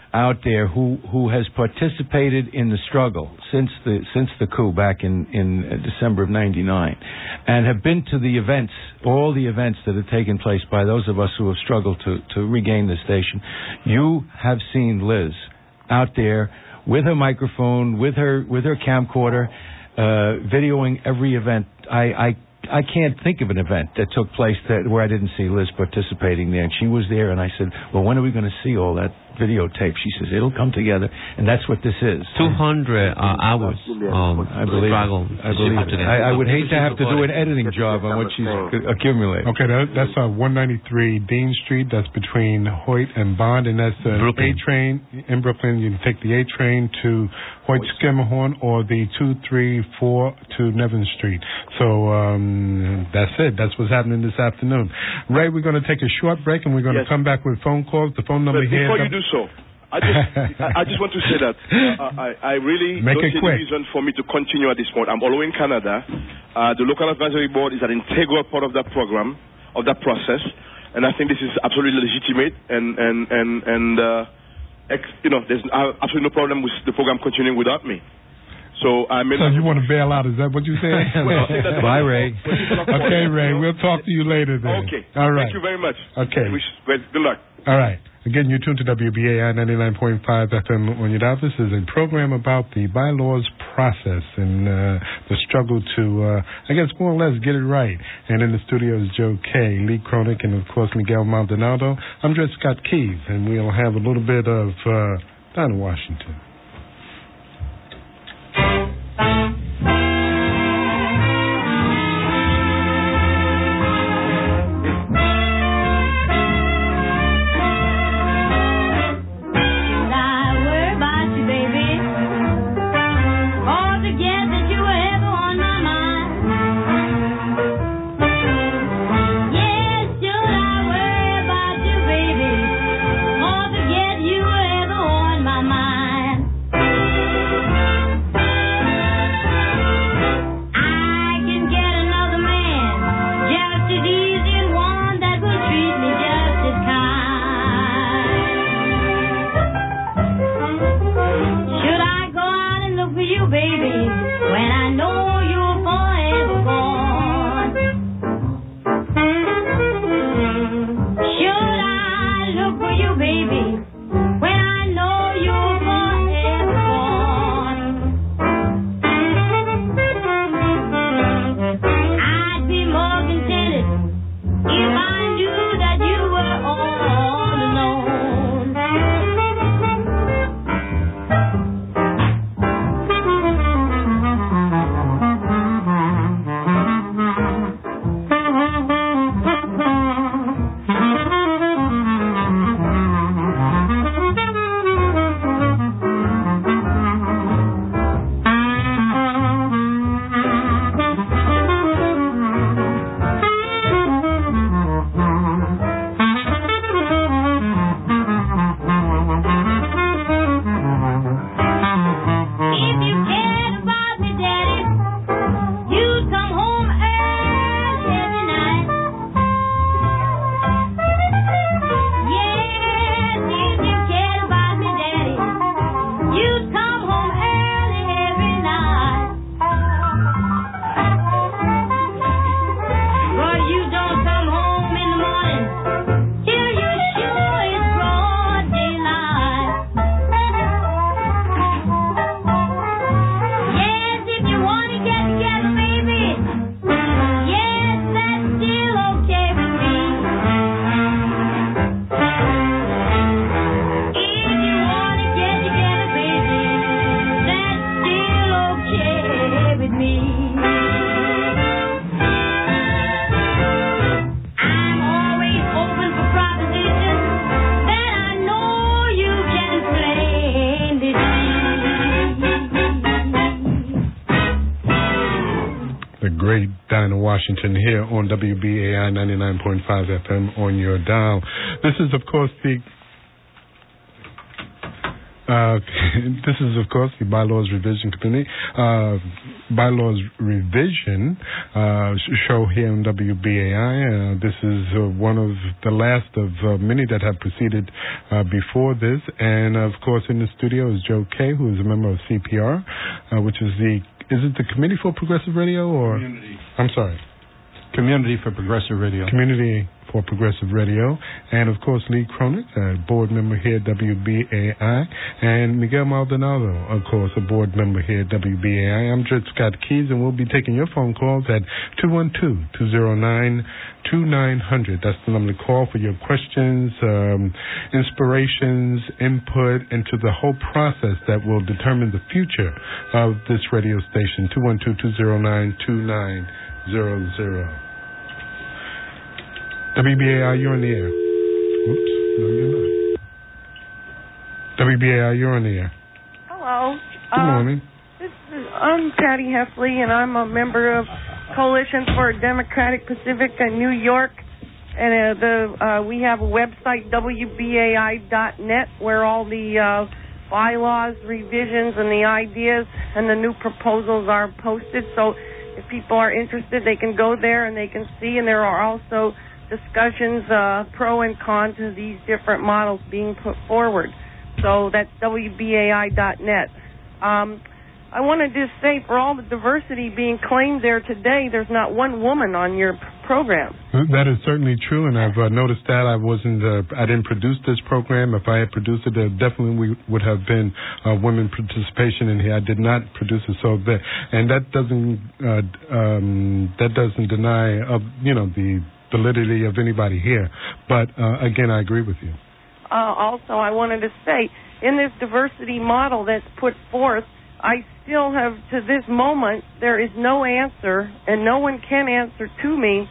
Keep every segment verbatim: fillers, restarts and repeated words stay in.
out there who, who has participated in the struggle since the since the coup back in, in December of ninety-nine and have been to the events, all the events that have taken place by those of us who have struggled to, to regain the station, you have seen Liz out there with her microphone, with her with her camcorder, uh, videoing every event. I, I I can't think of an event that took place that where I didn't see Liz participating there. And she was there, and I said, well, when are we going to see all that videotape? She says, it'll come together, and that's what this is. two hundred uh, hours um, I believe struggle. I believe it. I, I would hate to have to do an editing job on what she's accumulated. Okay, that, that's uh, one ninety-three Dean Street. That's between Hoyt and Bond, and that's the A train in Brooklyn. You can take the A train to Hoyt Skimmerhorn or the two three four to Nevin Street. So um, that's it. That's what's happening this afternoon. Ray, we're going to take a short break, and we're going to yes. come back with phone calls. The phone number but here. Before you do so, I just I just want to say that uh, I, I really Make don't it see quick. the reason for me to continue at this point. I'm all in Canada. Uh, the local advisory board is an integral part of that program, of that process, and I think this is absolutely legitimate. And and and and uh, ex, you know, there's absolutely no problem with the program continuing without me. So I mean, so you want to bail out? Is that what you saying? well, Bye, Ray. Okay, Ray. We'll talk to you later then. Okay. All right. Thank you very much. Okay. Wish, well, good luck. All right. Again, you're tuned to W B A I ninety-nine point five F M on your dial. This is a program about the bylaws process and uh, the struggle to, uh, I guess, more or less get it right. And in the studio is Joe Kay, Lee Cronick, and, of course, Miguel Maldonado. I'm Dred Scott Keith, and we'll have a little bit of uh, Dinah Washington. Washington here on W B A I ninety-nine point five F M on your dial. This is, of course, the Uh, this is, of course, the Bylaws Revision Committee, uh, Bylaws Revision uh, show here on W B A I. Uh, this is uh, one of the last of uh, many that have proceeded uh, before this. And, of course, in the studio is Joe Kay, who is a member of C P R, uh, which is the, is it the Committee for Progressive Radio or? Community. I'm sorry. Community for Progressive Radio. Community for Progressive Radio. And, of course, Lee Cronin, a board member here at W B A I. And Miguel Maldonado, of course, a board member here at W B A I. I'm Dred Scott Keys, and we'll be taking your phone calls at two one two, two zero nine, two nine zero zero. That's the number to call for your questions, um, inspirations, input into the whole process that will determine the future of this radio station. two one two, two zero nine, two nine zero zero. W B A I, you're on the air. Oops, no, you're not. W B A I, you're on the air. Hello. Good uh, morning. This is, I'm Patty Heffley, and I'm a member of Coalition for a Democratic Pacific in New York. And uh, the uh, we have a website, W B A I dot net, where all the uh, bylaws, revisions, and the ideas and the new proposals are posted. So if people are interested, they can go there and they can see. And there are also discussions, uh, pro and con to these different models being put forward. So that's W B A I dot net. Um, I want to just say, for all the diversity being claimed there today, there's not one woman on your p- program. That is certainly true, and I've uh, noticed that. I wasn't, uh, I didn't produce this program. If I had produced it, there definitely would have been uh, women participation in here. I did not produce it, so that, and that doesn't, uh, um, that doesn't deny, uh, you know, the validity of anybody here. But uh, again, I agree with you. Uh, also, I wanted to say, in this diversity model that's put forth, I still have, to this moment, there is no answer, and no one can answer to me,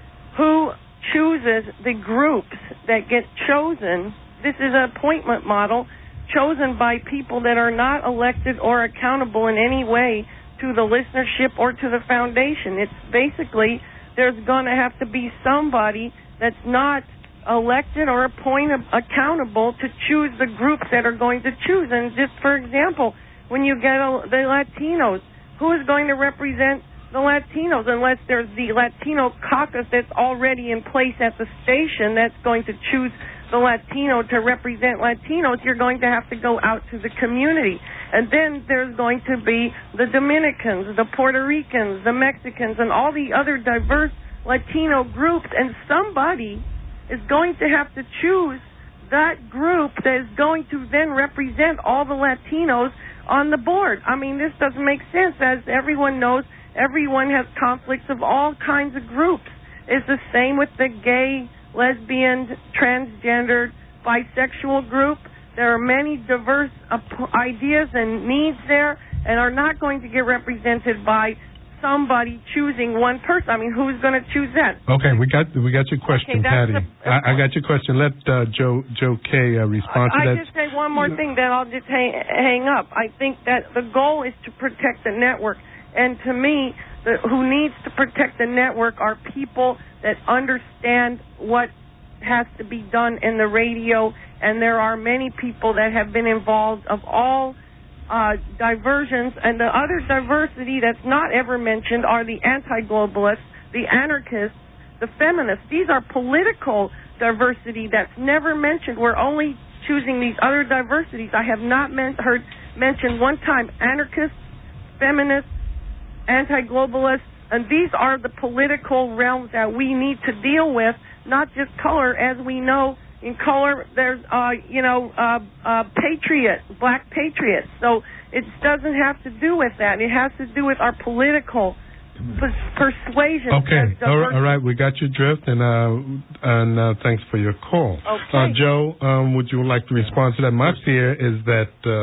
who chooses the groups that get chosen. This is an appointment model chosen by people that are not elected or accountable in any way to the listenership or to the foundation. It's basically, there's going to have to be somebody that's not elected or appointed accountable to choose the groups that are going to choose. And just for example, when you get a, the Latinos, who is going to represent the Latinos unless there's the Latino caucus that's already in place at the station that's going to choose the Latino to represent Latinos? You're going to have to go out to the community. And then there's going to be the Dominicans, the Puerto Ricans, the Mexicans, and all the other diverse Latino groups. And somebody is going to have to choose that group that is going to then represent all the Latinos on the board. I mean, this doesn't make sense. As everyone knows, everyone has conflicts of all kinds of groups. It's the same with the gay, lesbian, transgendered, bisexual group. There are many diverse uh, ideas and needs there, and are not going to get represented by somebody choosing one person. I mean, who's going to choose that? Okay, we got we got your question, okay, Patty. A, I, I got your question. Let uh, Joe Joe Kay uh, respond I, to I that. just say one more thing, then I'll just hang, hang up. I think that the goal is to protect the network, and to me, the, who needs to protect the network are people that understand what has to be done in the radio, and there are many people that have been involved of all Uh, diversions, and the other diversity that's not ever mentioned are the anti-globalists, the anarchists, the feminists. These are political diversity that's never mentioned. We're only choosing these other diversities. I have not men- heard mentioned one time anarchists, feminists, anti-globalists, and these are the political realms that we need to deal with, not just color. As we know, in color, there's, uh, you know, uh, uh, patriot, black patriots. So it doesn't have to do with that. It has to do with our political pers- persuasion. Okay, all right, all right, we got your drift, and uh, and uh, thanks for your call. Okay. Uh, Joe, um, would you like to respond to that? My fear is that uh,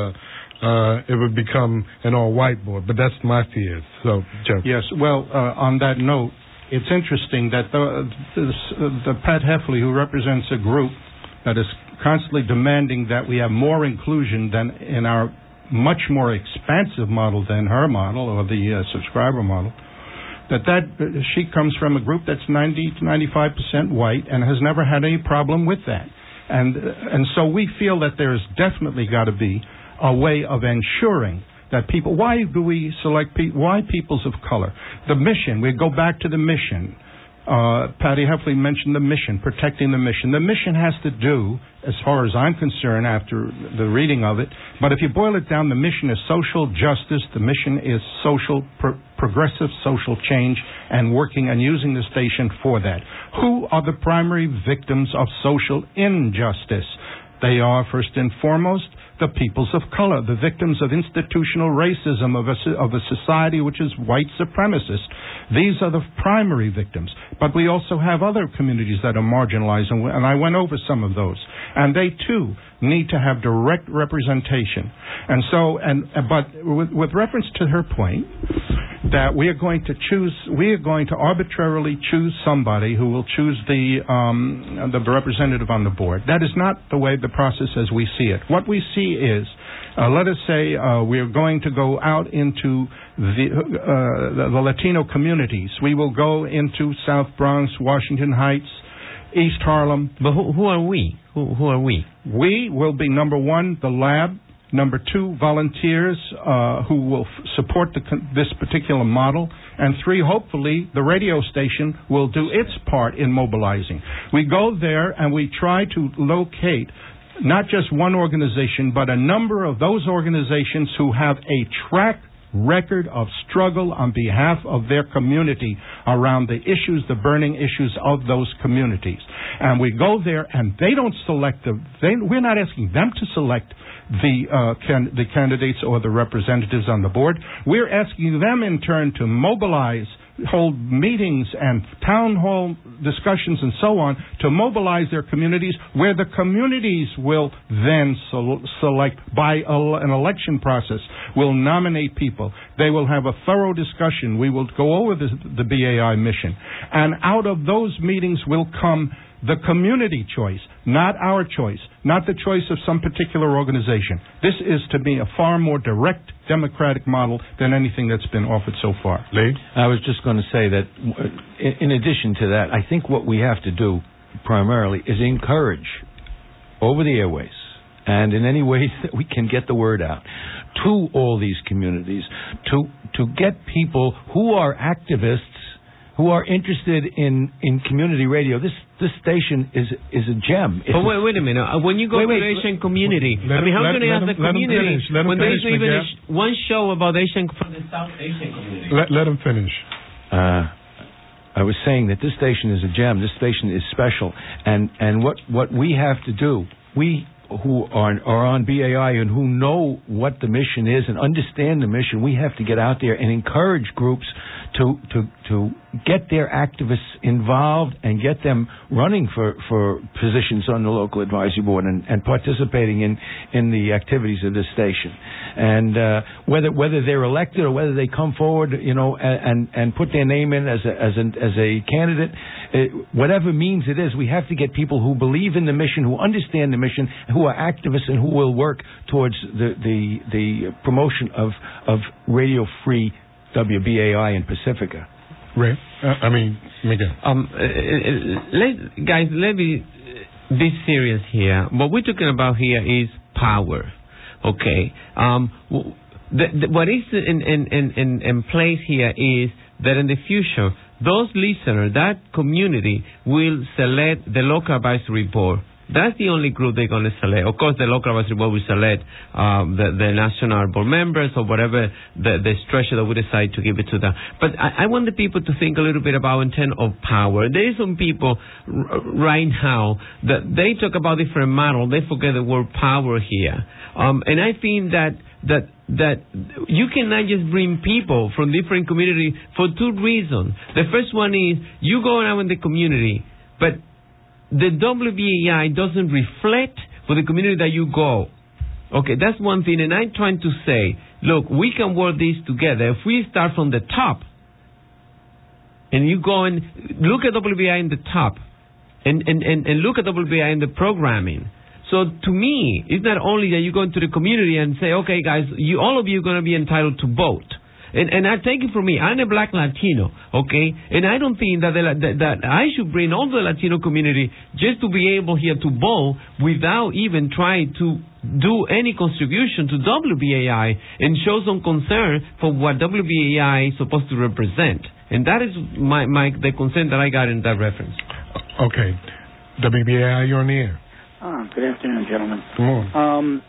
uh, it would become an all-white board, but that's my fear. So, Joe. Yes, well, uh, on that note, it's interesting that the, the, the Pat Heffley, who represents a group that is constantly demanding that we have more inclusion than in our much more expansive model than her model or the uh, subscriber model, that that uh, she comes from a group that's ninety to ninety-five percent white and has never had any problem with that. And uh, and so we feel that there's definitely got to be a way of ensuring that people, why do we select, pe- why peoples of color? The mission, we go back to the mission. Uh, Patty Heffley mentioned the mission, protecting the mission. The mission has to do, as far as I'm concerned after the reading of it, but if you boil it down, the mission is social justice, the mission is social, pro- progressive social change, and working and using the station for that. Who are the primary victims of social injustice? They are, first and foremost, the peoples of color, the victims of institutional racism of a, of a society which is white supremacist. These are the primary victims. But we also have other communities that are marginalized, and, and I went over some of those. And they, too, need to have direct representation. And so, and but with, with reference to her point, that we are going to choose, we are going to arbitrarily choose somebody who will choose the um, the representative on the board. That is not the way the process as we see it. What we see is, uh, let us say uh, we are going to go out into the, uh, the, the Latino communities. We will go into South Bronx, Washington Heights, East Harlem. But who, who are we? Who, who are we? We will be, number one, the lab. Number two, volunteers uh, who will f- support the con- this particular model. And three, hopefully, the radio station will do its part in mobilizing. We go there and we try to locate not just one organization, but a number of those organizations who have a track record of struggle on behalf of their community around the issues, the burning issues of those communities. And we go there and they don't select the, they, we're not asking them to select the uh, can, the candidates or the representatives on the board. We're asking them in turn to mobilize, hold meetings and town hall discussions and so on to mobilize their communities, where the communities will then so- select by a, an election process, will nominate people. They will have a thorough discussion. We will go over the, the B A I mission. And out of those meetings will come the community choice, not our choice, not the choice of some particular organization. This is, to me, a far more direct democratic model than anything that's been offered so far. Lee? I was just going to say that, in addition to that, I think what we have to do primarily is encourage over the airways and in any ways that we can get the word out to all these communities, to to get people who are activists, who are interested in, in community radio. This this station is is a gem. It's but wait, wait a minute. Uh, when you go wait, to wait, the Asian community, let, I mean, how let, can they ask him, the community when there isn't even a sh- one show about Asian from the South Asian community? Let, let him finish. Uh, I was saying that this station is a gem. This station is special, and and what what we have to do, we who are are on B A I and who know what the mission is and understand the mission, we have to get out there and encourage groups to to to get their activists involved and get them running for, for positions on the local advisory board and, and participating in, in the activities of this station. And uh, whether whether they're elected or whether they come forward, you know, and and put their name in as a as an as a candidate, it, whatever means it is, we have to get people who believe in the mission, who understand the mission, who are activists, and who will work towards the the, the promotion of of radio free W B A I in Pacifica. Ray, uh, I mean, Miguel. Um, uh, uh, let, guys, let me be serious here. What we're talking about here is power. Okay. Um, the, the, what is in, in, in, in place here is that in the future, those listeners, that community, will select the local advisory board. That's the only group they're going to select. Of course, the local advisory board will select um, the, the national board members or whatever the, the structure that we decide to give it to them. But I, I want the people to think a little bit about in terms of power. There is some people r- right now that they talk about different models. They forget the word power here. Um, and I think that that that you cannot just bring people from different communities for two reasons. The first one is you go around in the community, but the W B A I doesn't reflect for the community that you go. Okay, that's one thing. And I'm trying to say, look, we can work this together. If we start from the top, and you go and look at W B A I in the top, and, and, and, and look at W B A I in the programming. So to me, it's not only that you go into the community and say, okay, guys, you all of you are going to be entitled to vote. and, and I take it from me, I'm a black Latino, okay, and I don't think that, the, that that I should bring all the Latino community just to be able here to vote without even trying to do any contribution to W B A I and show some concern for what W B A I is supposed to represent. And that is my, my the concern that I got in that reference. Okay. W B A I, you're on the air. Ah, good afternoon, gentlemen. Come on. Um,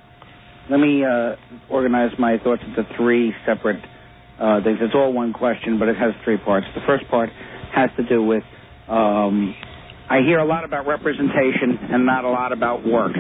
let me uh, organize my thoughts into three separate uh, things. It's all one question, but it has three parts. The first part has to do with um, I hear a lot about representation and not a lot about work.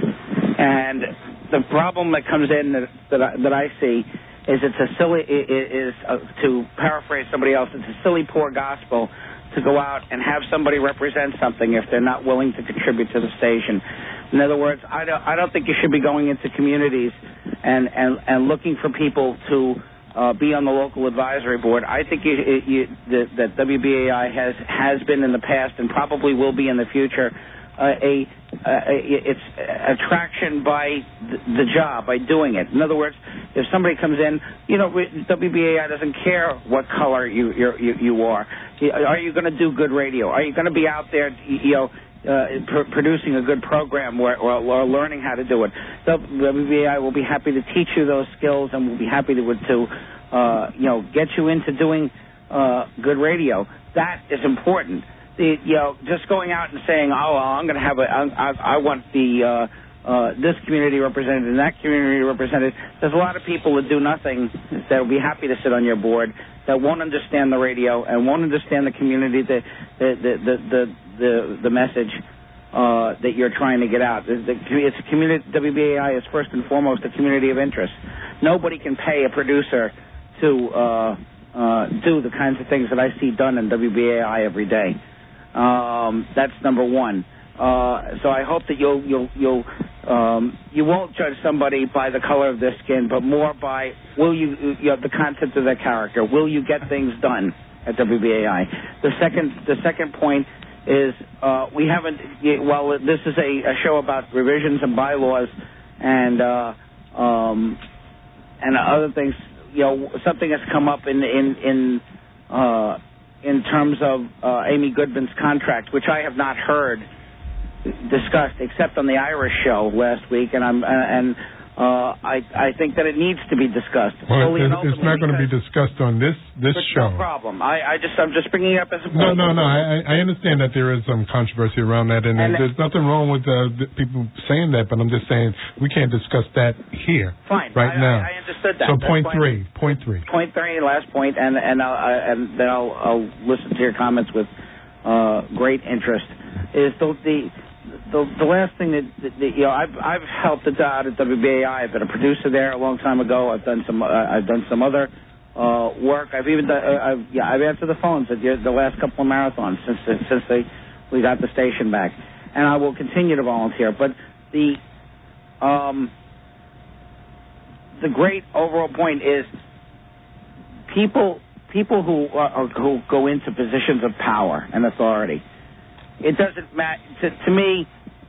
And the problem that comes in that, that, I, that I see is it's a silly, is uh, to paraphrase somebody else, it's a silly, poor gospel to go out and have somebody represent something if they're not willing to contribute to the station. In other words, I don't, I don't think you should be going into communities and, and, and looking for people to uh, be on the local advisory board. I think you, you, that, that W B A I has, has been in the past and probably will be in the future uh, a, a it's attraction by the job, by doing it. In other words, if somebody comes in, you know, W B A I doesn't care what color you you're, you you are. Are you going to do good radio? Are you going to be out there, you know, uh, pr- producing a good program or, or, or learning how to do it? W B A I will be happy to teach you those skills and will be happy to, to uh, you know, get you into doing uh, good radio. That is important. The, you know, just going out and saying, oh, well, I'm going to have a, I, I want the, uh, uh, this community represented and that community represented. There's a lot of people that do nothing that will be happy to sit on your board that won't understand the radio and won't understand the community, the, the, the, the, the, the, the message uh, that you're trying to get out. The, the, it's a community, W B A I is first and foremost a community of interest. Nobody can pay a producer to uh, uh, do the kinds of things that I see done in W B A I every day. Um, that's number one. Uh, so I hope that you'll you'll you'll um, you won't judge somebody by the color of their skin, but more by will you you know the content of their character. Will you get things done at W B A I? The second the second point is uh, we haven't. Well, this is a, a show about revisions and bylaws and uh, um, and other things. You know, something has come up in in in. Uh, in terms of uh, Amy Goodman's contract, which I have not heard discussed except on the Irish show last week, and I'm uh, and uh, I I think that it needs to be discussed. Well, it's, it's not going to be discussed on this this show. No problem. I, I just I'm just bringing it up as a no no no. I, I understand that there is some controversy around that, and, and there's nothing wrong with uh, people saying that, but I'm just saying we can't discuss that here. Fine. Right I, now. I, I understood that. So That's point fine. three. Point three. Point three. Last point, and and I'll, I, and then I'll, I'll listen to your comments with uh, great interest. Is the the The, the last thing that, that, that you know, I've I've helped out at W B A I. I've been a producer there a long time ago. I've done some uh, I've done some other uh, work. I've even done, uh, I've yeah I've answered the phones at the, the last couple of marathons since since they we got the station back, and I will continue to volunteer. But the um the great overall point is people people who are, who go into positions of power and authority. It doesn't matter to, to me.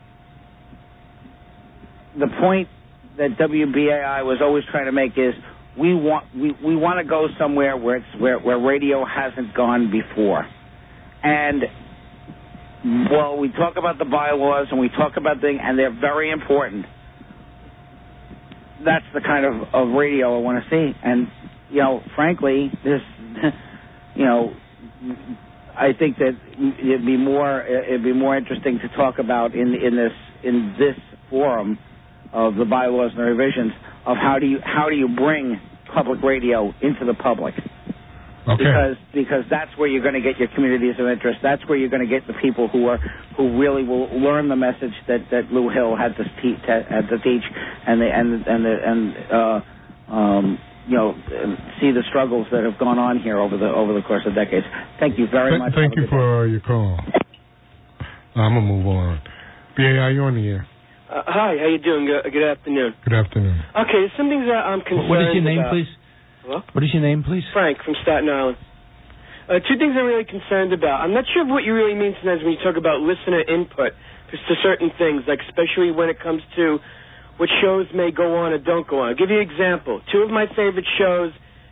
The point that W B A I was always trying to make is we want we, we want to go somewhere where it's where, where radio hasn't gone before. And well, we talk about the bylaws and we talk about things, and they're very important. That's the kind of, of radio I want to see. And you know, frankly, this you know. I think that it'd be more it'd be more interesting to talk about in in this in this forum of the bylaws and the revisions of how do you how do you bring public radio into the public? Okay. Because because that's where you're going to get your communities of interest. That's where you're going to get the people who are who really will learn the message that, that Lou Hill had to teach had to teach and the and and the, and uh, um. you know, see the struggles that have gone on here over the over the course of decades. Thank you very Th- much. Thank you for your call. I'm going to move on. B A I, you're on the air. Uh, hi, how you doing? Good, good afternoon. Good afternoon. Okay, some things that I'm concerned about. What is your name, about. please? Hello? What is your name, please? Frank from Staten Island. Uh, two things I'm really concerned about. I'm not sure what you really mean sometimes when you talk about listener input to certain things, like especially when it comes to what shows may go on or don't go on. I'll give you an example. Two of my favorite shows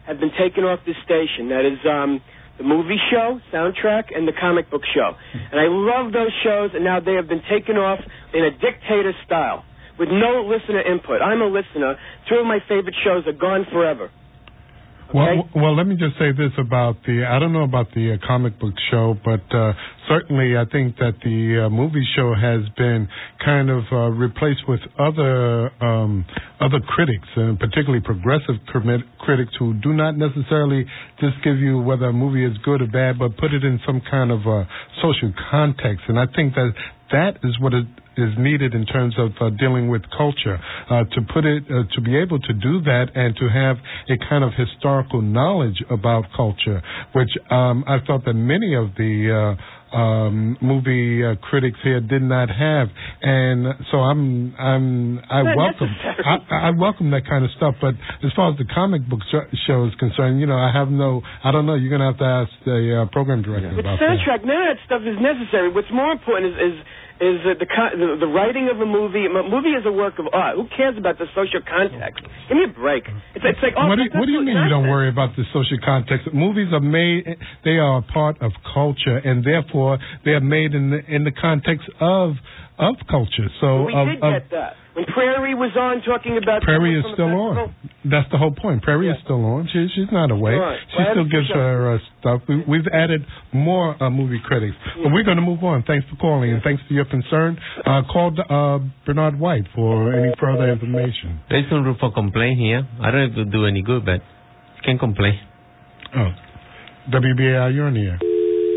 have been taken off this station. That is um, the movie show, soundtrack, and the comic book show. And I love those shows, and now they have been taken off in a dictator style with no listener input. I'm a listener. Two of my favorite shows are gone forever. Okay? Well, well, let me just say this about the, I don't know about the uh, comic book show, but uh, certainly I think that the uh, movie show has been kind of uh, replaced with other um, other critics, and particularly progressive crit- critics who do not necessarily just give you whether a movie is good or bad, but put it in some kind of uh, social context. And I think that that is what is is needed in terms of uh, dealing with culture, uh, to put it, uh, to be able to do that and to have a kind of historical knowledge about culture, which um, I thought that many of the uh, um, movie uh, critics here did not have, and so I'm, I'm, I Not welcome, I, I welcome that kind of stuff. But as far as the comic book show is concerned, you know, I have no, I don't know. You're going to have to ask the uh, program director With about soundtrack, that. none of that stuff is necessary. What's more important is. is is uh, the, the the writing of a movie. A movie is a work of art. Who cares about the social context? Give me a break. It's, it's like, oh, what do, you, what do you mean you don't worry about the social context? Movies are made, they are a part of culture, and therefore they are made in the in the context of of culture. So we of, did of, get that. When Prairie was on talking about... Prairie is still on. That's the whole point. Prairie yeah. is still on. She, she's not away. Right. She well, still gives her uh, stuff. We, we've added more uh, movie critics. Yeah. But we're going to move on. Thanks for calling, and thanks for your concern. Uh, call uh, Bernard White for any further information. There's no room for complaint here. I don't know if it'll do any good, but you can complain. Oh. W B A I, you're on the air.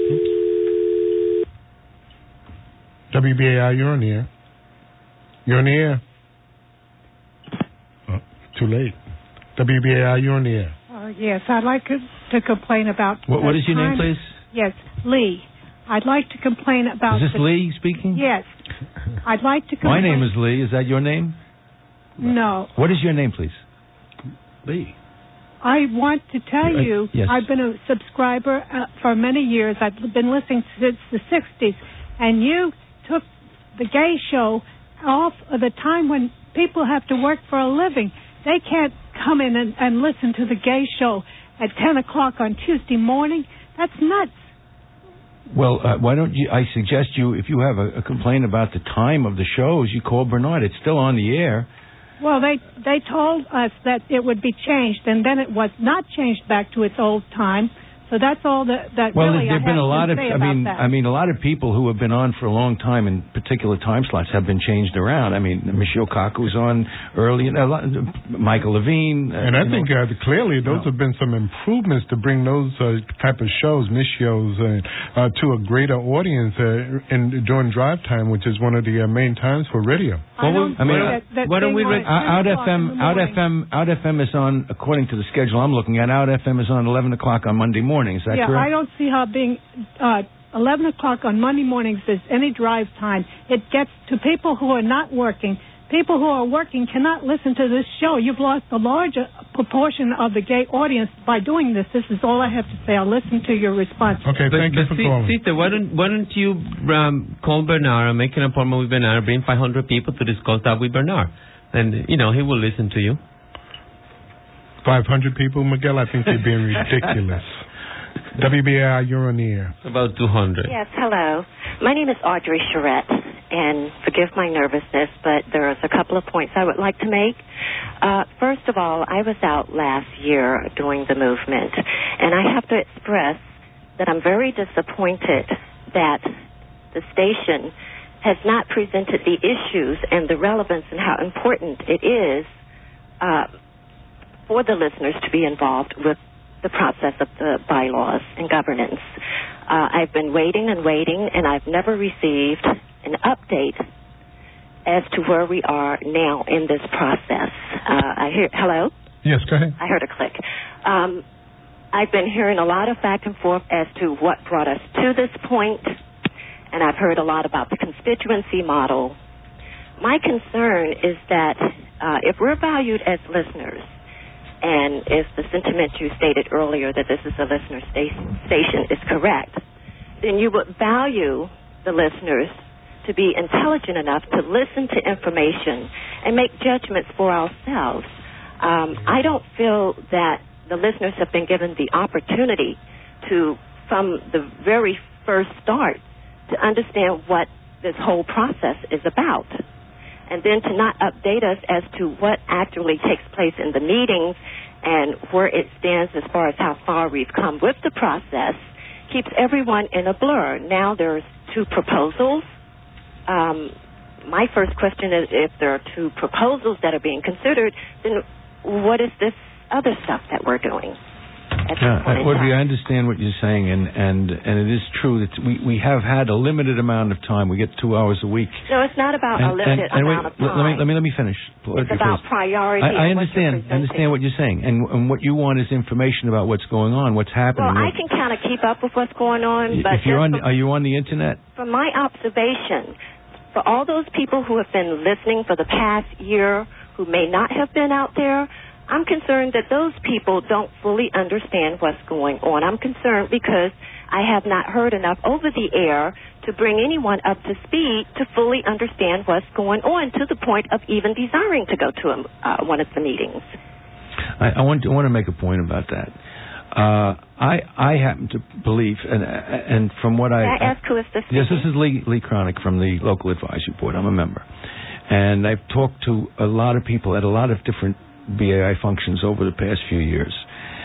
W B A I, you're on the air. You're on the air. Oh, too late. W B A I, you're on the air. Uh, yes, I'd like to, to complain about... What, what is your name, please? Yes, Lee. I'd like to complain about... Is this the, Lee speaking? Yes. I'd like to complain... My name is Lee. Is that your name? No. What is your name, please? Lee. I want to tell uh, you, yes. I've been a subscriber uh, for many years. I've been listening since the sixties. And you took the gay show off of the time when people have to work for a living. They can't come in and, and listen to the gay show at ten o'clock on Tuesday morning. That's nuts. Well, uh, why don't you, I suggest you, if you have a, a complaint about the time of the shows, you call Bernard. It's still on the air. Well, they they told us that it would be changed, and then it was not changed back to its old time. So that's all that, that well, really there've I been have a lot to of. say I about mean, that. I mean, a lot of people who have been on for a long time in particular time slots have been changed around. I mean, Michio Kaku's on early, a lot, Michael Levine, uh, and I think uh, clearly those no. have been some improvements to bring those uh, type of shows, Michio's, uh, uh, to a greater audience uh, in during drive time, which is one of the uh, main times for radio. I, don't I mean, that, that why don't we re- Out F M? Out F M? Out F M is on, according to the schedule I'm looking at. Out F M is on eleven o'clock on Monday morning. Is that yeah, correct? I don't see how being uh, eleven o'clock on Monday mornings is any drive time. It gets to people who are not working. People who are working cannot listen to this show. You've lost a large proportion of the gay audience by doing this. This is all I have to say. I'll listen to your response. Okay, but, thank but you for see, calling. Sister, why don't, why don't you um, call Bernard and make an appointment with Bernard, bring five hundred people to discuss that with Bernard. And, you know, he will listen to you. five hundred people, Miguel? I think you're being ridiculous. W B A I, you're on the air. About two hundred. Yes, hello. My name is Audrey Charette, and forgive my nervousness, but there's a couple of points I would like to make. Uh, first of all, I was out last year doing the movement, and I have to express that I'm very disappointed that the station has not presented the issues and the relevance and how important it is uh, for the listeners to be involved with the process of the bylaws and governance. Uh, I've been waiting and waiting, and I've never received an update as to where we are now in this process. Uh, I hear, hello? Yes, go ahead. I heard a click. Um, I've been hearing a lot of back and forth as to what brought us to this point, and I've heard a lot about the constituency model. My concern is that uh, if we're valued as listeners, and if the sentiment you stated earlier that this is a listener station, station is correct, then you would value the listeners to be intelligent enough to listen to information and make judgments for ourselves. Um, I don't feel that the listeners have been given the opportunity to, from the very first start, to understand what this whole process is about. And then to not update us as to what actually takes place in the meetings and where it stands as far as how far we've come with the process keeps everyone in a blur. Now there's two proposals. Um, my first question is, if there are two proposals that are being considered, then what is this other stuff that we're doing? Yeah, Audrey, I understand what you're saying, and, and, and it is true that we, we have had a limited amount of time. We get two hours a week. No, it's not about and, a limited and, and amount wait, of time. Let me, let me, let me finish. It's about priority. I, I understand. What I understand what you're saying, and, and what you want is information about what's going on, what's happening. Well, I can kind of keep up with what's going on, if but you're on, from, are you on the internet? From my observation, for all those people who have been listening for the past year who may not have been out there, I'm concerned that those people don't fully understand what's going on. I'm concerned because I have not heard enough over the air to bring anyone up to speed to fully understand what's going on, to the point of even desiring to go to a, uh, one of the meetings. I, I, want to, I want to make a point about that. Uh, I I happen to believe, and and from what I... May I ask who is this? Yes, this is Lee, Lee Cronick from the Local Advisory Board. I'm a member. And I've talked to a lot of people at a lot of different B A I functions over the past few years.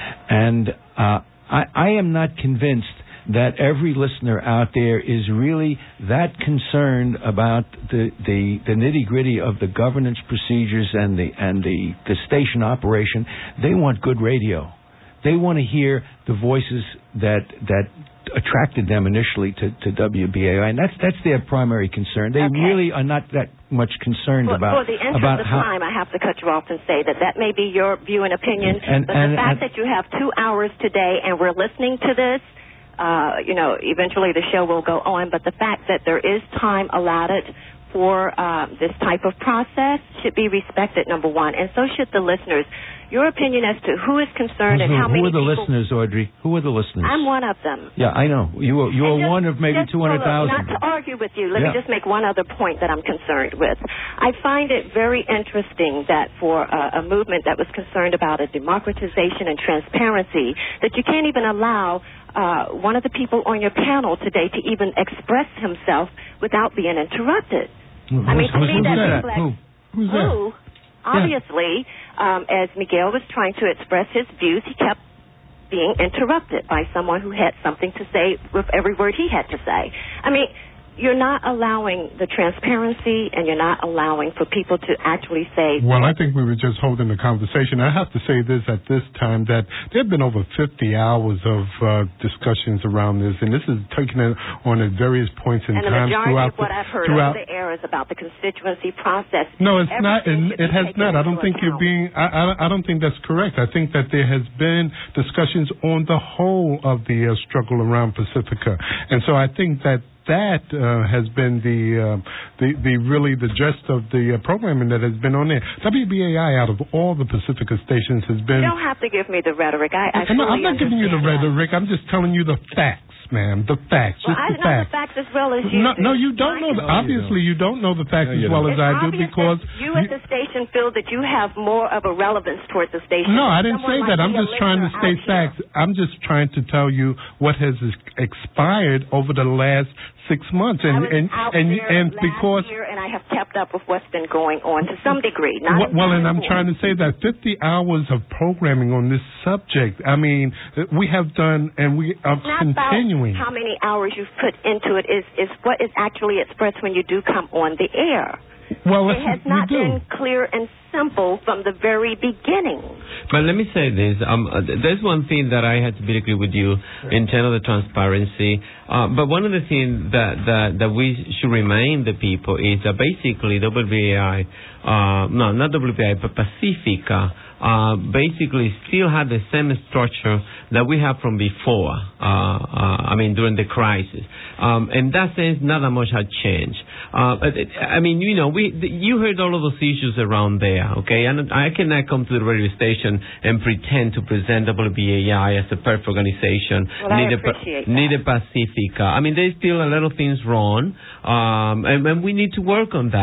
And uh, I, I am not convinced that every listener out there is really that concerned about the, the, the nitty-gritty of the governance procedures and the and the, the station operation. They want good radio. They want to hear the voices that that attracted them initially to, to W B A I, and that's that's their primary concern. They okay. really are not that much concerned for, about for the interest about of how, time, I have to cut you off and say that that may be your view and opinion, and, but and, the fact and, that you have two hours today and we're listening to this, uh, you know, eventually the show will go on, but the fact that there is time allotted for uh, this type of process should be respected, number one, and so should the listeners. Your opinion as to who is concerned who, and how who many are the people... listeners, Audrey? Who are the listeners? I'm one of them. Yeah, I know. You are, you are just, one of maybe two hundred thousand. Not to argue with you, let yeah. me just make one other point that I'm concerned with. I find it very interesting that for a, a movement that was concerned about a democratization and transparency, that you can't even allow uh, one of the people on your panel today to even express himself without being interrupted. Who's, I mean, to who's, me, who's that that? reflects... Who? Who's that? Who? Obviously, um, as Miguel was trying to express his views, he kept being interrupted by someone who had something to say with every word he had to say. I mean, you're not allowing the transparency, and you're not allowing for people to actually say... Well, I think we were just holding the conversation. I have to say this at this time, that there have been over fifty hours of uh, discussions around this, and this is taking it on at various points in and time the majority throughout of what the, I've heard throughout, over the air is about the constituency process. No, it's Everything not. It, it has not. I don't think account. you're being. I, I, I don't think that's correct. I think that there has been discussions on the whole of the uh, struggle around Pacifica, and so I think that that uh, has been the, uh, the the really the gist of the uh, programming that has been on there. W B A I, out of all the Pacifica stations, has been. You don't have to give me the rhetoric. I, I I'm, not, fully I'm not giving you the understand rhetoric. I'm just telling you the facts, ma'am. The facts. Well, just I the know facts. the facts as well as you No, do. no, you don't know. The, No, obviously, you don't. you don't know the facts No, as you well don't. as I do, obvious because that you at the station feel that you have more of a relevance towards the station. No, I didn't say Someone that. like I'm me, a just trying to listener state out here. facts. I'm just trying to tell you what has ex- expired over the last six months, and I was and out and, there and last because. year, and I have kept up with what's been going on to some degree. Not Well, well, and I'm full. trying to say that fifty hours of programming on this subject, I mean, we have done, and we are It's not continuing. about how many hours you've put into it. Is is what is actually expressed when you do come on the air. Well, It has we not do. been clear and simple from the very beginning. But let me say this. Um, uh, there's one thing that I had to be agree with you in terms of the transparency. Uh, but one of the things that, that, that we should remind the people is that basically W B A I, uh, no, not W B A I, but Pacifica, uh, basically still had the same structure that we have from before, uh, uh, I mean, during the crisis. Um, in that sense, not that much had changed. Uh, I mean, you know, we you heard all of those issues around there, okay? And I cannot come to the radio station and pretend to present W B A I as a perfect organization. Well, I neither, appreciate that. neither Pacifica. I mean, there's still a lot of things wrong, um, and, and we need to work on that.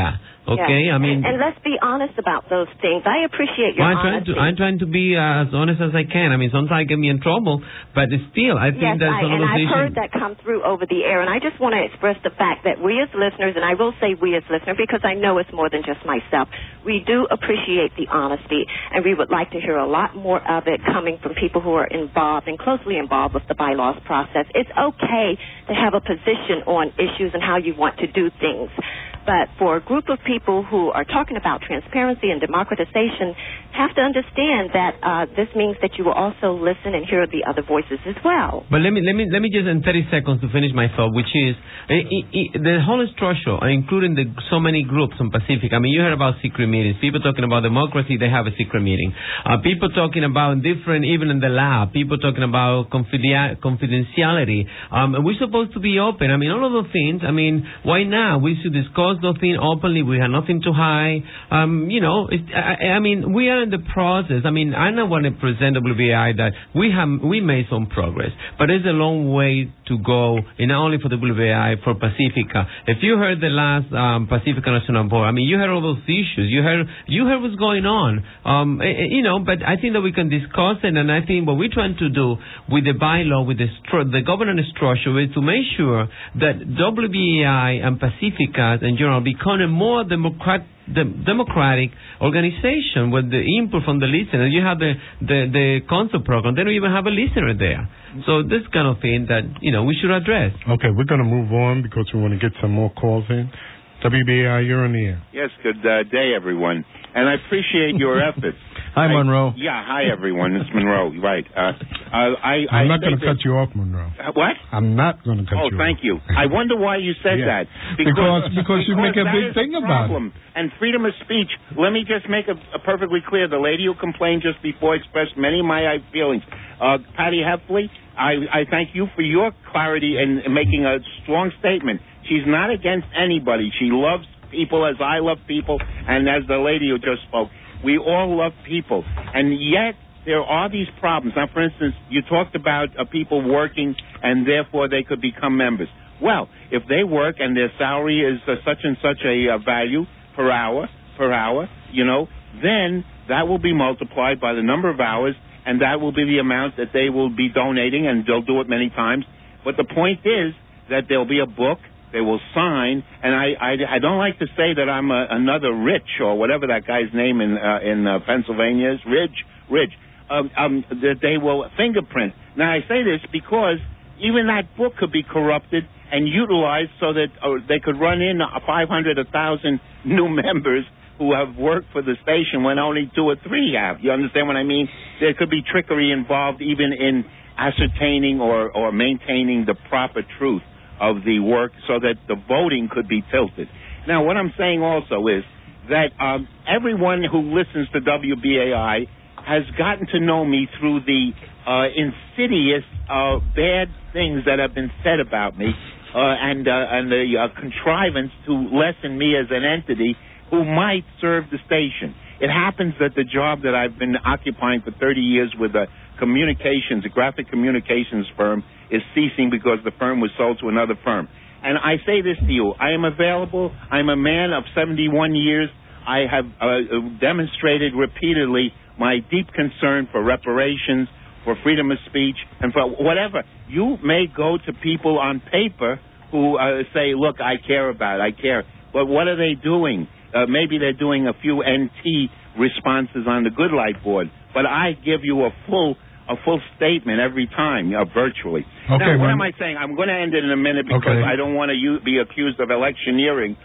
Okay, yeah. I mean, and, and let's be honest about those things. I appreciate your well, I'm trying honesty. to I'm trying to be uh, as honest as I can. I mean, sometimes I get me in trouble, but still, I think yes, that's I, one of and those I've issues. heard that come through over the air, and I just want to express the fact that we as listeners, and I will say we as listeners because I know it's more than just myself, we do appreciate the honesty, and we would like to hear a lot more of it coming from people who are involved and closely involved with the bylaws process. It's okay to have a position on issues and how you want to do things. But for a group of people who are talking about transparency and democratization, have to understand that uh, this means that you will also listen and hear the other voices as well. But let me let me let me just in thirty seconds to finish my thought, which is i i the whole structure, including the so many groups on Pacific. I mean, you heard about secret meetings. People talking about democracy, they have a secret meeting. Uh, people talking about different, even in the lab. People talking about confiden- confidentiality. Um, and we're supposed to be open. I mean, all of those things. I mean, why not? We should discuss those things openly. We have nothing to hide. Um, you know, it, I, I mean, we are in the process. I mean, I don't want to present W B A I that we have we made some progress, but it's a long way to go, and not only for the W B A I, for Pacifica. If you heard the last um, Pacifica National Board, I mean, you heard all those issues. You heard you heard what's going on. Um, you know, but I think that we can discuss it, and I think what we're trying to do with the bylaw, with the stru- the governance structure, is to make sure that W B A I and Pacifica in general become a more democratic the democratic organization with the input from the listener. You have the, the, the council program. They don't even have a listener there. So this kind of thing that, you know, we should address. Okay, we're going to move on because we want to get some more calls in. W B A I, you're on the air. Yes, good uh, day, everyone. And I appreciate your efforts. Hi, I, Monroe. Yeah, hi, everyone. It's Monroe, right. Uh, uh, I, I'm I not going to cut that, you off, Monroe. Uh, what? I'm not going to cut oh, you off. Oh, thank you. I wonder why you said yeah. that. Because, because, because you make a big thing a about problem. it. And freedom of speech, let me just make a, a perfectly clear. The lady who complained just before expressed many of my feelings. Uh, Patty Heffley, I, I thank you for your clarity and making a strong statement. She's not against anybody. She loves people as I love people, and as the lady who just spoke. We all love people, and yet there are these problems. Now, for instance, you talked about uh, people working, and therefore they could become members. Well, if they work and their salary is uh, such and such a uh, value per hour, per hour, you know, then that will be multiplied by the number of hours, and that will be the amount that they will be donating, and they'll do it many times. But the point is that there'll be a book. They will sign, and I, I, I don't like to say that I'm a, another Rich or whatever that guy's name in uh, in uh, Pennsylvania is, Ridge, Ridge, um, um, that they will fingerprint. Now, I say this because even that book could be corrupted and utilized so that uh, they could run in five hundred, one thousand new members who have worked for the station when only two or three have. You understand what I mean? There could be trickery involved even in ascertaining or, or maintaining the proper truth of the work so that the voting could be tilted. Now, what I'm saying also is that um, everyone who listens to W B A I has gotten to know me through the uh, insidious, uh, bad things that have been said about me uh, and, uh, and the uh, contrivance to lessen me as an entity who might serve the station. It happens that the job that I've been occupying for thirty years with a communications, a graphic communications firm, is ceasing because the firm was sold to another firm. And I say this to you, I am available. I'm a man of seventy-one years. I have uh, demonstrated repeatedly my deep concern for reparations, for freedom of speech, and for whatever. You may go to people on paper who uh, say, look, I care about it, I care. But what are they doing? Uh, maybe they're doing a few N T responses on the Good Light board. But I give you a full a full statement every time, uh, virtually. Okay, now, what man. am I saying? I'm going to end it in a minute because Okay. I don't want to u- be accused of electioneering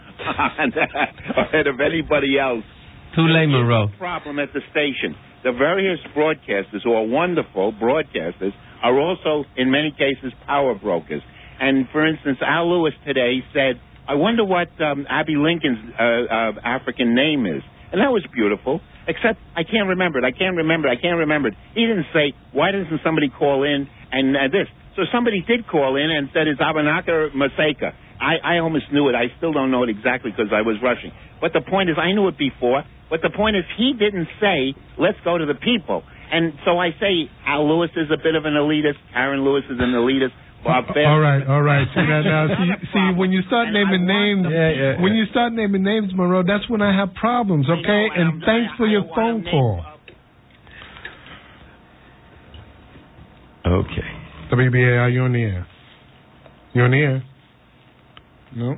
ahead of anybody else. Too late, Monroe. Problem at the station. The various broadcasters, who are wonderful broadcasters, are also, in many cases, power brokers. And, for instance, Al Lewis today said, I wonder what um, Abby Lincoln's uh, uh, African name is. And that was beautiful, except I can't remember it. I can't remember it. I can't remember it. He didn't say, why doesn't somebody call in and uh, this? So somebody did call in and said, it's Abenaka Maseka. I, I almost knew it. I still don't know it exactly because I was rushing. But the point is, I knew it before. But the point is, he didn't say, let's go to the people. And so I say, Al Lewis is a bit of an elitist. Aaron Lewis is an elitist. Bob Bass. All right, all right. See that now? See, see when you start naming names, yeah, yeah, when you start naming names, Monroe, that's when I have problems. Okay, know, and and thanks for your phone call. Okay. W B A, are you on the air? You on the air? No.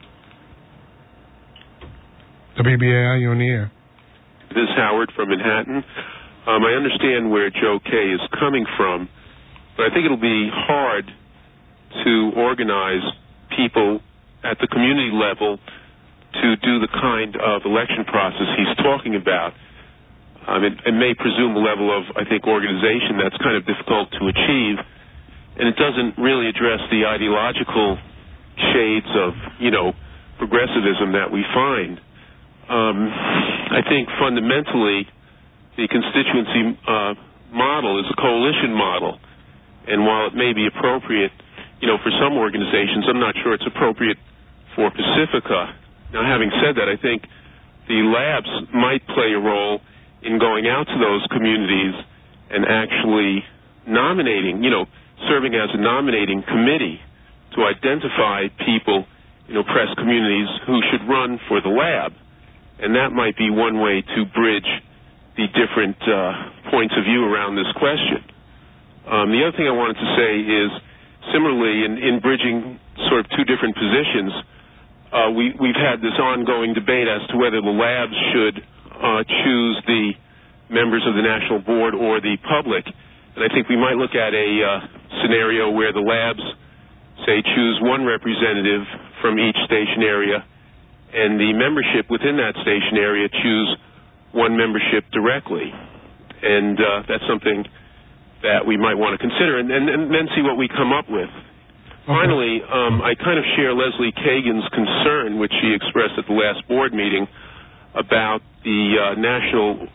W B A, are you on the air? This is Howard from Manhattan. Um, I understand where Joe Kay is coming from, but I think it'll be hard to organize people at the community level to do the kind of election process he's talking about. Um, it, it may presume a level of, I think, organization that's kind of difficult to achieve, and it doesn't really address the ideological shades of, you know, progressivism that we find. Um, I think fundamentally the constituency uh, model is a coalition model, and while it may be appropriate, you know, for some organizations, I'm not sure it's appropriate for Pacifica. Now, having said that, I think the labs might play a role in going out to those communities and actually nominating, you know, serving as a nominating committee to identify people in oppressed communities who should run for the lab. And that might be one way to bridge the different uh, points of view around this question. Um, the other thing I wanted to say is, similarly, in, in bridging sort of two different positions, uh, we, we've had this ongoing debate as to whether the labs should uh, choose the members of the national board or the public. And I think we might look at a uh, scenario where the labs, say, choose one representative from each station area, and the membership within that station area choose one membership directly. And uh, that's something that we might want to consider, and, and, and then see what we come up with. Okay. Finally, um, I kind of share Leslie Kagan's concern, which she expressed at the last board meeting, about the uh, national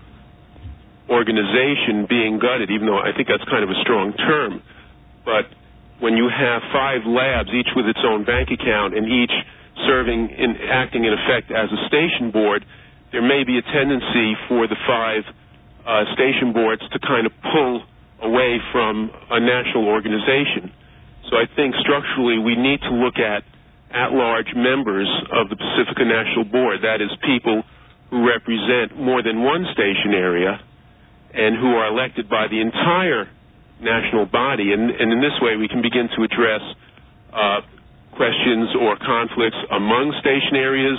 organization being gutted, even though I think that's kind of a strong term. But when you have five labs, each with its own bank account, and each serving, in, acting in effect as a station board, there may be a tendency for the five uh, station boards to kind of pull away from a national organization. So I think structurally we need to look at at-large members of the Pacifica National Board, that is, people who represent more than one station area and who are elected by the entire national body. And, and in this way we can begin to address uh, questions or conflicts among station areas,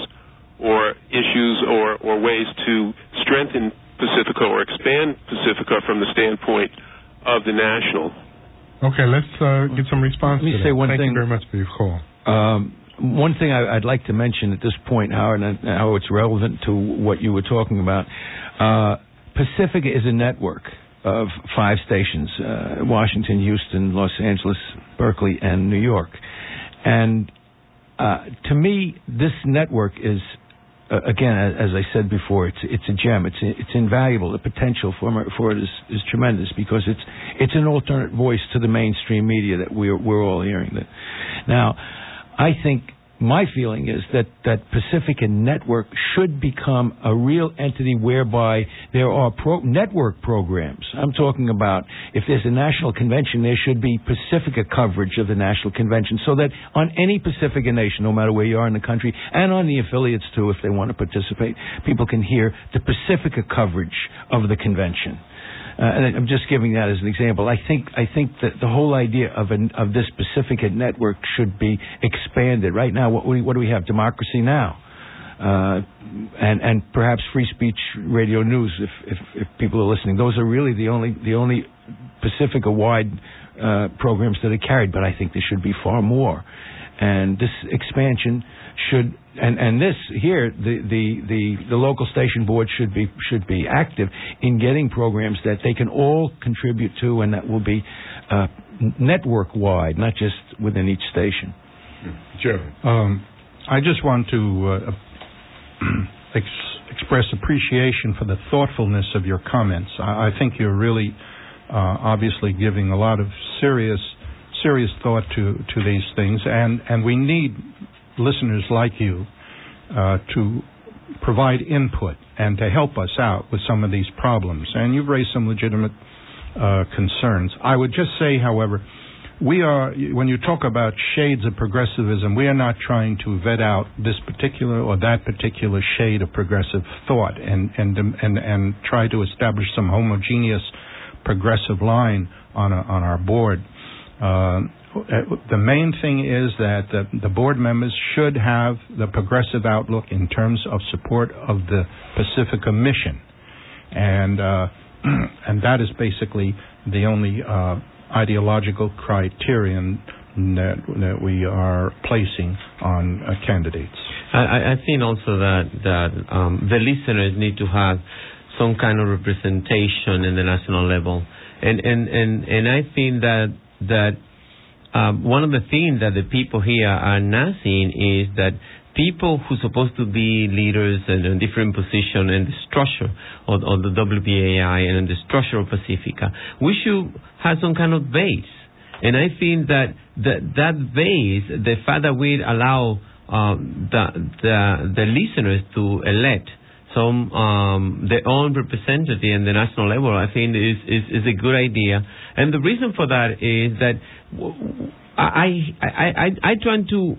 or issues or, or ways to strengthen Pacifica or expand Pacifica from the standpoint of the national. Okay, let's uh, get some response. Let me to say that. one Thank thing. you very much for your call. Um, one thing I, I'd like to mention at this point, Howard, and how it's relevant to what you were talking about. Uh, Pacifica is a network of five stations, uh, Washington, Houston, Los Angeles, Berkeley, and New York. And uh, to me, this network is, uh, again, as I said before, it's it's a gem. It's it's invaluable. The potential for for it is, is tremendous, because it's it's an alternate voice to the mainstream media that we're we're all hearing. That now, I think my feeling is that that Pacifica Network should become a real entity whereby there are pro- network programs. I'm talking about, if there's a national convention, there should be Pacifica coverage of the national convention, so that on any Pacifica nation, no matter where you are in the country, and on the affiliates too, if they want to participate, people can hear the Pacifica coverage of the convention. Uh, and I'm just giving that as an example. I think I think that the whole idea of an, of this Pacifica network should be expanded. Right now, what, we, what do we have? Democracy Now, uh, and and perhaps Free Speech Radio News, if, if if people are listening. Those are really the only the only Pacifica-wide uh, programs that are carried. But I think there should be far more. And this expansion should, and, and this here, the, the, the, the local station board should be should be active in getting programs that they can all contribute to, and that will be uh, network-wide, not just within each station. Joe. Um, I just want to uh, ex- express appreciation for the thoughtfulness of your comments. I, I think you're really uh, obviously giving a lot of serious serious thought to, to these things, and, and we need listeners like you uh, to provide input and to help us out with some of these problems. And you've raised some legitimate uh, concerns. I would just say, however, we are, when you talk about shades of progressivism, we are not trying to vet out this particular or that particular shade of progressive thought and and and, and try to establish some homogeneous progressive line on a, on our board. Uh, the main thing is that the, the board members should have the progressive outlook in terms of support of the Pacifica mission, and uh, and that is basically the only uh, ideological criterion that, that we are placing on uh, candidates. I, I think also that that um, the listeners need to have some kind of representation in the national level, and and and, and I think that that um, one of the things that the people here are not seeing is that people who are supposed to be leaders in a different position in the structure of, of the W B A I and in the structure of Pacifica, we should have some kind of base. And I think that that, that base, the fact that we allow um, the, the the listeners to elect some um, their own representative in the national level, I think is, is, is a good idea. And the reason for that is that I I I, I try to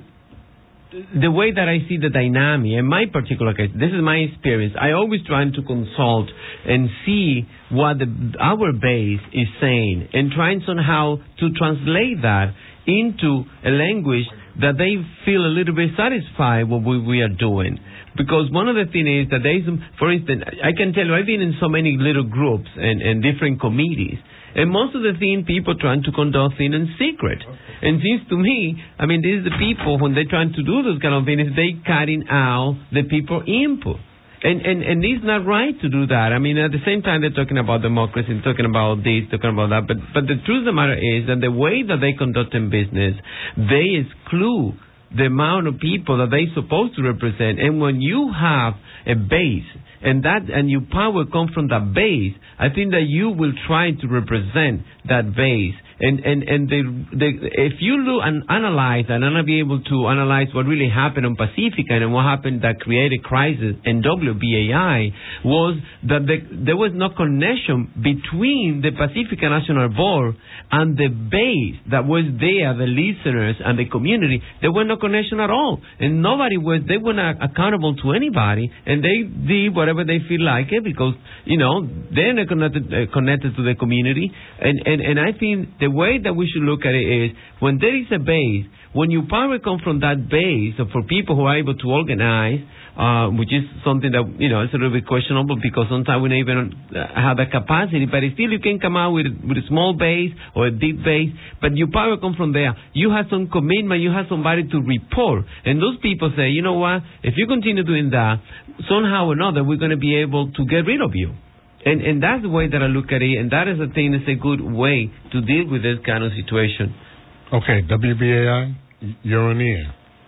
the way that I see the dynamic, in my particular case, this is my experience, I always try to consult and see what the, our base is saying and trying somehow to translate that into a language that they feel a little bit satisfied with what we, we are doing. Because one of the things is that there is, for instance, I can tell you, I've been in so many little groups and, and different committees, and most of the things people trying to conduct things in secret. And it seems to me, I mean, these are the people, when they're trying to do those kind of things, they cutting out the people input. And, and, and it's not right to do that. I mean, at the same time, they're talking about democracy, talking about this, talking about that. But, but the truth of the matter is that the way that they conduct in business, they exclude the amount of people that they're supposed to represent. And when you have a base, and that and your power comes from that base, I think that you will try to represent that base. And and and the, the, if you look and analyze and not be able to analyze what really happened on Pacifica and what happened that created crisis in W B A I was that the, there was no connection between the Pacifica National Board and the base that was there, the listeners and the community. There was no connection at all, and nobody was. They were not accountable to anybody, and they did whatever they feel like it because you know they're not connected uh, connected to the community. And and and I think the way that we should look at it is when there is a base, when your power comes from that base, or for people who are able to organize, uh, which is something that, you know, it's a little bit questionable because sometimes we don't even have that capacity, but still you can come out with, with a small base or a deep base, but your power comes from there. You have some commitment, you have somebody to report, and those people say, you know what, if you continue doing that, somehow or another we're going to be able to get rid of you. And and that's the way that I look at it, and that is, I think, is a good way to deal with this kind of situation. Okay, W B A I, you're on the air.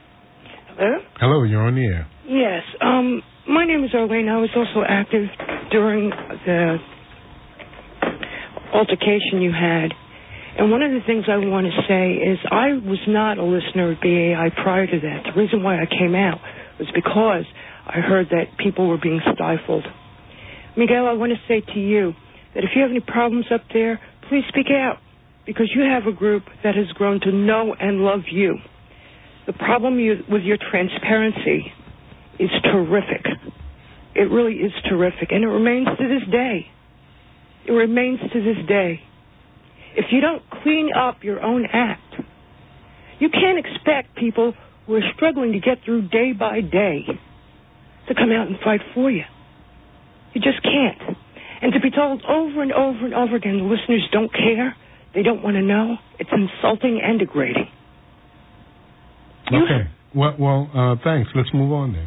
Hello? Hello, you're on the air. Yes. Um, my name is Arlene. I was also active during the altercation you had. And one of the things I want to say is I was not a listener of B A I prior to that. The reason why I came out was because I heard that people were being stifled. Miguel, I want to say to you that if you have any problems up there, please speak out, because you have a group that has grown to know and love you. The problem you, with your transparency is terrific. It really is terrific, and it remains to this day. It remains to this day. If you don't clean up your own act, you can't expect people who are struggling to get through day by day to come out and fight for you. You just can't. And to be told over and over and over again, the listeners don't care, they don't want to know, it's insulting and degrading. Okay. Well, well uh, thanks. Let's move on then.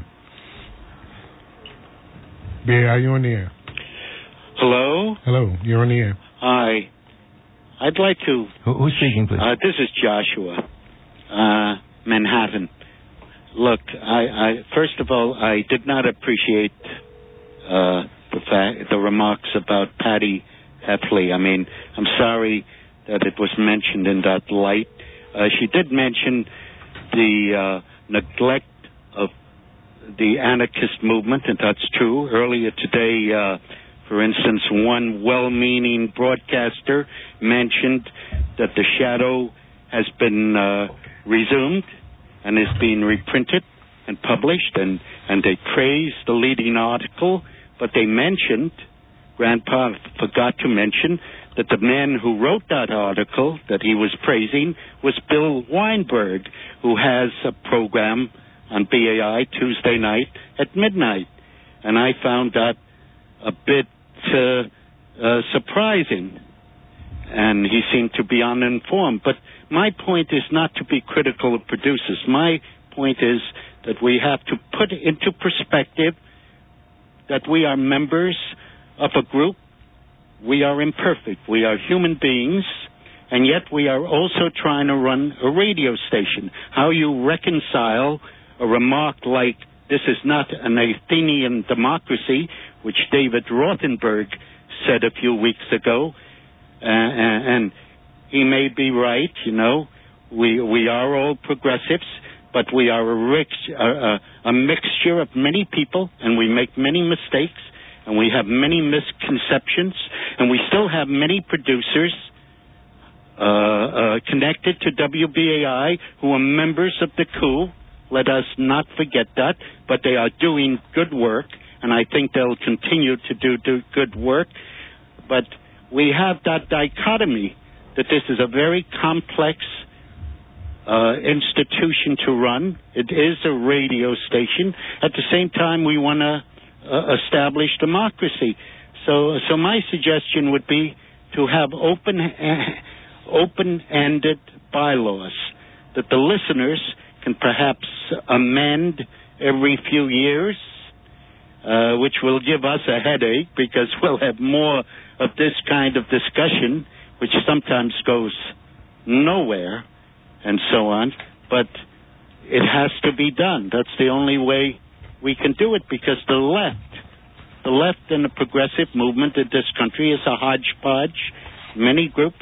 B A I, you're on the air. Hello? Hello, you're on the air. Hi. I'd like to... Who, who's speaking, please? Uh, this is Joshua, uh, Manhattan. Look, I, I first of all, I did not appreciate... Uh, the fact, the remarks about Patty Heffley. I mean, I'm sorry that it was mentioned in that light. Uh, she did mention the uh, neglect of the anarchist movement, and that's true. Earlier today, uh, for instance, one well-meaning broadcaster mentioned that the shadow has been uh, resumed and is being reprinted and published, and, and they praised the leading article, but they mentioned, Grandpa forgot to mention, that the man who wrote that article that he was praising was Bill Weinberg, who has a program on B A I Tuesday night at midnight. And I found that a bit uh, uh, surprising, and he seemed to be uninformed. But my point is not to be critical of producers. My point is that we have to put into perspective that we are members of a group. We are imperfect. We are human beings, and yet we are also trying to run a radio station. How you reconcile a remark like, this is not an Athenian democracy, which David Rothenberg said a few weeks ago, uh, and he may be right, you know. We we are all progressives, but we are a, rich, a, a mixture of many people, and we make many mistakes, and we have many misconceptions, and we still have many producers uh, uh, connected to W B A I who are members of the coup. Let us not forget that, but they are doing good work, and I think they'll continue to do, do good work. But we have that dichotomy that this is a very complex uh, institution to run. It is a radio station. At the same time, we want to uh, establish democracy. So, so my suggestion would be to have open, uh, open-ended bylaws that the listeners can perhaps amend every few years, uh, which will give us a headache because we'll have more of this kind of discussion, which sometimes goes nowhere, and so on. But it has to be done. That's the only way we can do it, because the left, the left and the progressive movement in this country is a hodgepodge, many groups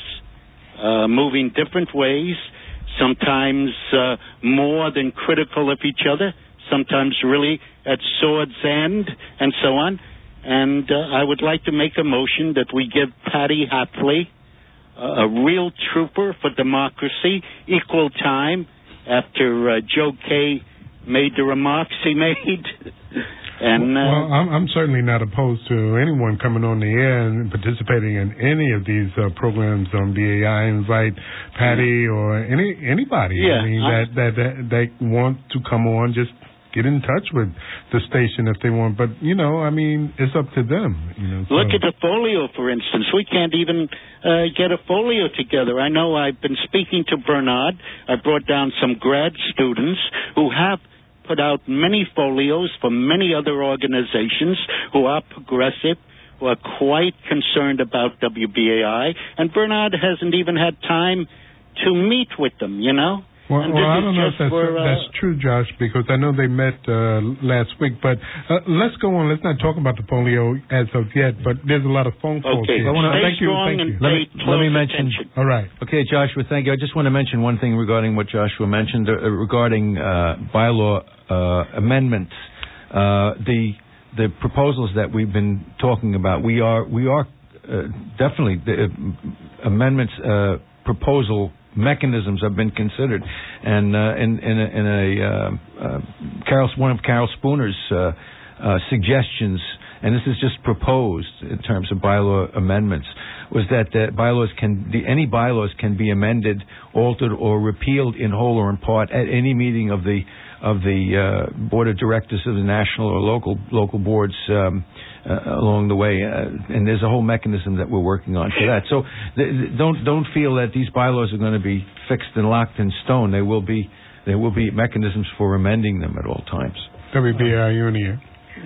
uh, moving different ways, sometimes uh, more than critical of each other, sometimes really at sword's end, and so on. And uh, I would like to make a motion that we give Patty Hatley, uh, a real trooper for democracy, equal time after uh, Joe Kay made the remarks he made. And, uh, well, I'm, I'm certainly not opposed to anyone coming on the air and participating in any of these uh, programs on B A I. I invite Patty or any anybody. Yeah, I mean, I, that, that that they want to come on, just get in touch with the station if they want. But you know, I mean, it's up to them. You know. So. Look at the folio, for instance. We can't even uh, get a folio together. I know I've been speaking to Bernard. I brought down some grad students who have put out many folios for many other organizations who are progressive, who are quite concerned about W B A I, and Bernard hasn't even had time to meet with them, you know? Well, and well I don't know if that's, for, uh, that's true, Josh, because I know they met uh, last week. But uh, let's go on. Let's not talk about the polio as of yet, but there's a lot of phone calls okay. here. I wanna, Stay thank strong you. Thank and you. Let me, let me mention. Attention. All right. Okay, Joshua, thank you. I just want to mention one thing regarding what Joshua mentioned uh, regarding uh, bylaw uh, amendments. Uh, the the proposals that we've been talking about, we are we are uh, definitely the uh, amendments uh, proposal mechanisms have been considered, and uh, in in a, in a uh, uh, Carol, one of Carol Spooner's uh, uh, suggestions, and this is just proposed in terms of bylaw amendments, was that the bylaws can the, any bylaws can be amended, altered, or repealed in whole or in part at any meeting of the of the uh, board of directors of the national or local local boards um, uh, along the way, uh, and there's a whole mechanism that we're working on for that. So th- th- don't don't feel that these bylaws are going to be fixed and locked in stone. There will be there will be mechanisms for amending them at all times. W B A I Union.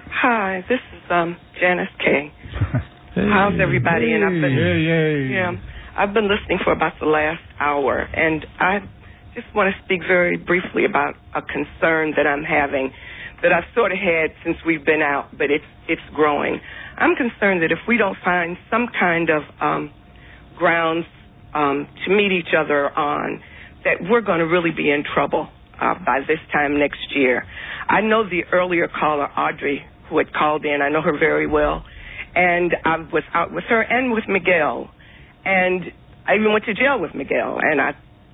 Hi, this is um, Janice Kay. Hey, how's everybody? Hey, and I've been, hey, hey. yeah, I've been listening for about the last hour, and I just want to speak very briefly about a concern that I'm having, that I've sort of had since we've been out, but it's it's growing. I'm concerned that if we don't find some kind of um, grounds um, to meet each other on, that we're going to really be in trouble uh, by this time next year. I know the earlier caller, Audrey, who had called in. I know her very well, and I was out with her and with Miguel, and I even went to jail with Miguel, and I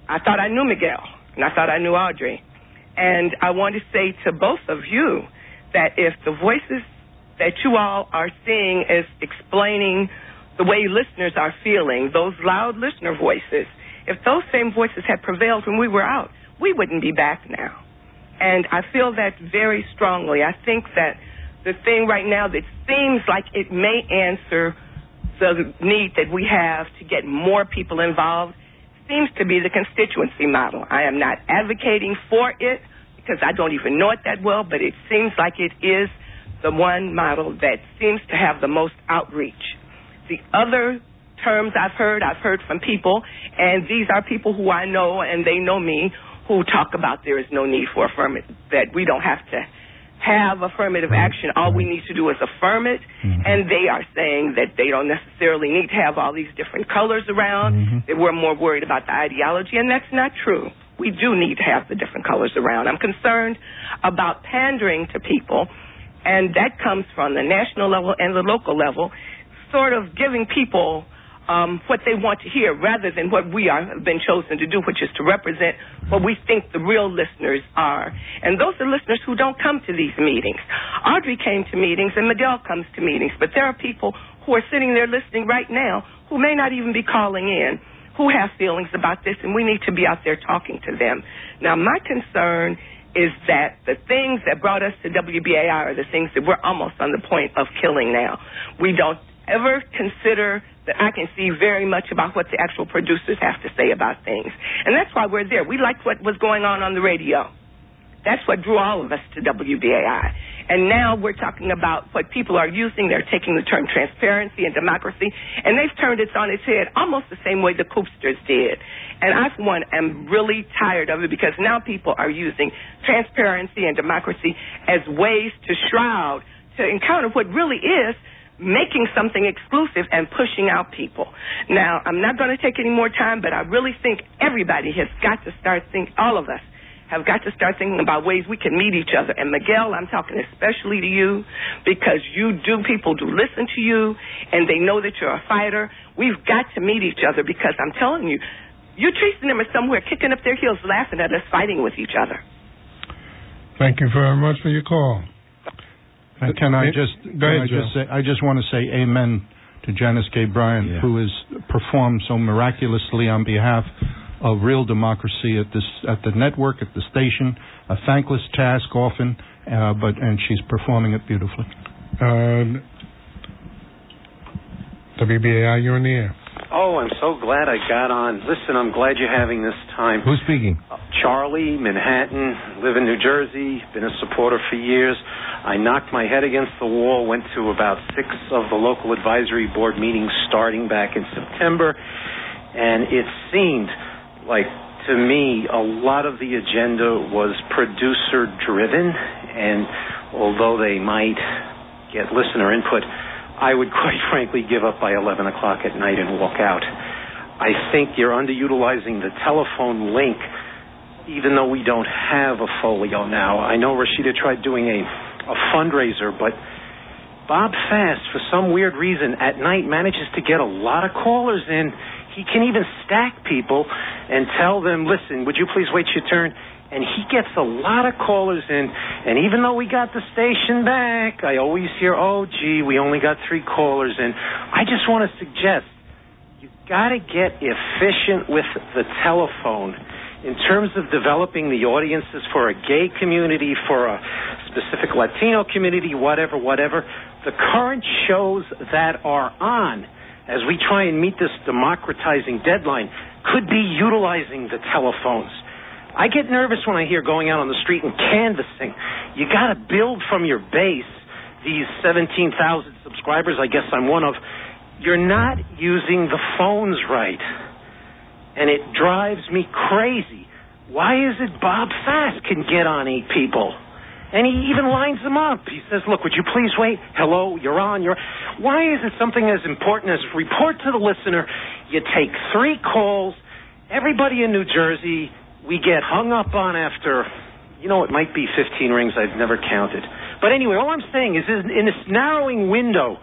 I thought I knew Miguel, and I thought I knew Audrey. And I want to say to both of you that if the voices that you all are seeing is explaining the way listeners are feeling, those loud listener voices, if those same voices had prevailed when we were out, we wouldn't be back now. And I feel that very strongly. I think that the thing right now that seems like it may answer the need that we have to get more people involved seems to be the constituency model. I am not advocating for it because I don't even know it that well, but it seems like it is the one model that seems to have the most outreach. The other terms I've heard, I've heard from people, and these are people who I know and they know me, who talk about there is no need for affirmative, that we don't have to have affirmative action. All we need to do is affirm it, mm-hmm. and they are saying that they don't necessarily need to have all these different colors around, mm-hmm. that we're more worried about the ideology, and that's not true. We do need to have the different colors around. I'm concerned about pandering to people, and that comes from the national level and the local level, sort of giving people Um, what they want to hear rather than what we are, have been chosen to do, which is to represent what we think the real listeners are. And those are listeners who don't come to these meetings. Audrey came to meetings and Miguel comes to meetings, but there are people who are sitting there listening right now who may not even be calling in, who have feelings about this, and we need to be out there talking to them. Now, my concern is that the things that brought us to W B A I are the things that we're almost on the point of killing now. We don't ever consider that I can see very much about what the actual producers have to say about things. And that's why we're there. We liked what was going on on the radio. That's what drew all of us to W B A I. And now we're talking about what people are using. They're taking the term transparency and democracy, and they've turned it on its head almost the same way the Coopsters did. And I, for one, am really tired of it because now people are using transparency and democracy as ways to shroud, to encounter what really is making something exclusive and pushing out people. Now, I'm not going to take any more time, but I really think everybody has got to start thinking, all of us have got to start thinking about ways we can meet each other. And Miguel, I'm talking especially to you because you do, people do listen to you and they know that you're a fighter. We've got to meet each other because I'm telling you, you Teresa and them are somewhere kicking up their heels laughing at us fighting with each other. Thank you very much for your call. And can I just Go ahead, I just say I just want to say amen to Janice K. Bryant, yeah. who has performed so miraculously on behalf of real democracy at this at the network, at the station. A thankless task often, uh, but and she's performing it beautifully. Uh, W B A I, you're in the air. Oh, I'm so glad I got on. Listen, I'm glad you're having this time. Who's speaking? Uh, Charlie, Manhattan, live in New Jersey, been a supporter for years. I knocked my head against the wall, went to about six of the local advisory board meetings starting back in September, and it seemed like, to me, a lot of the agenda was producer-driven, and although they might get listener input, I would quite frankly give up by eleven o'clock at night and walk out. I think you're underutilizing the telephone link, even though we don't have a folio now. I know Rashida tried doing a, a fundraiser, but Bob Fast, for some weird reason, at night manages to get a lot of callers in. He can even stack people and tell them, listen, would you please wait your turn? And he gets a lot of callers in, and even though we got the station back, I always hear, oh, gee, we only got three callers in. I just want to suggest you got to get efficient with the telephone in terms of developing the audiences for a gay community, for a specific Latino community, whatever, whatever. The current shows that are on, as we try and meet this democratizing deadline, could be utilizing the telephones. I get nervous when I hear going out on the street and canvassing. You got to build from your base. These seventeen thousand subscribers, I guess I'm one of, you're not using the phones right. And it drives me crazy. Why is it Bob Fast can get on eight people? And he even lines them up. He says, look, would you please wait? Hello, you're on. You're. Why is it something as important as report to the listener? You take three calls. Everybody in New Jersey, we get hung up on after, you know, it might be fifteen rings. I've never counted. But anyway, all I'm saying is in this narrowing window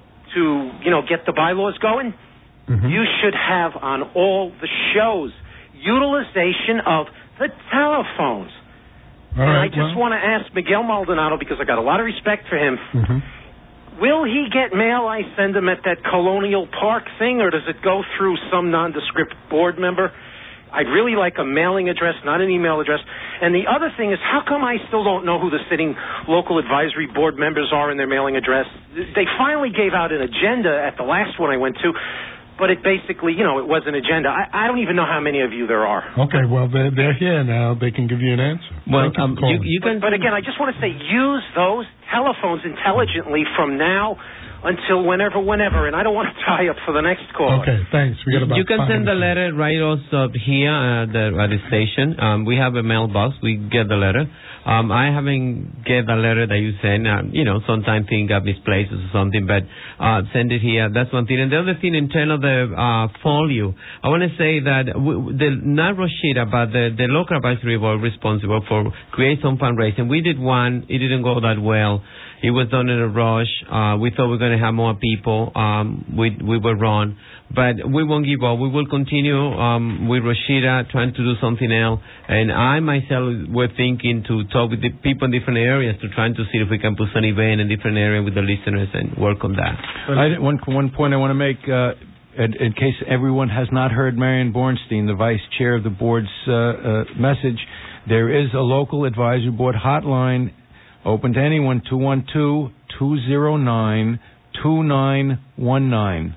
to, you know, get the bylaws going, mm-hmm. you should have on all the shows utilization of the telephones. All and right, I just well. want to ask Miguel Maldonado, because I got a lot of respect for him, Mm-hmm. will he get mail I send him at that Colonial Park thing, or does it go through some nondescript board member? I'd really like a mailing address, not an email address. And the other thing is, how come I still don't know who the sitting local advisory board members are and their mailing address? They finally gave out an agenda at the last one I went to, but it basically, you know, it was an agenda. I, I don't even know how many of you there are. Okay, well, they're, they're here now. They can give you an answer. Well, Thank you, um, for calling. you, you can. But, but again, I just want to say, use those telephones intelligently from now until whenever, whenever, and I don't want to tie up for the next call. Okay, thanks. We got about You can five send the minutes. letter right also here at the, at the station. Um, we have a mailbox. We get the letter. Um, I haven't get the letter that you send. Um, you know, sometimes things got misplaced or something, but uh, send it here. That's one thing. And the other thing, in terms of the uh, folio, I want to say that we, the not Rashida, but the, the local advisory board responsible for create some fundraising. We did one. It didn't go that well. It was done in a rush. Uh, we thought we were going to have more people. Um, we we were wrong. But we won't give up. We will continue um, with Rashida trying to do something else. And I myself were thinking to talk with the people in different areas to try to see if we can put some event in different areas with the listeners and work on that. I, one, one point I want to make, uh, in, in case everyone has not heard Marion Bornstein, the vice chair of the board's uh, uh, message, there is a local advisory board hotline open to anyone, two one two, two zero nine, two nine one nine.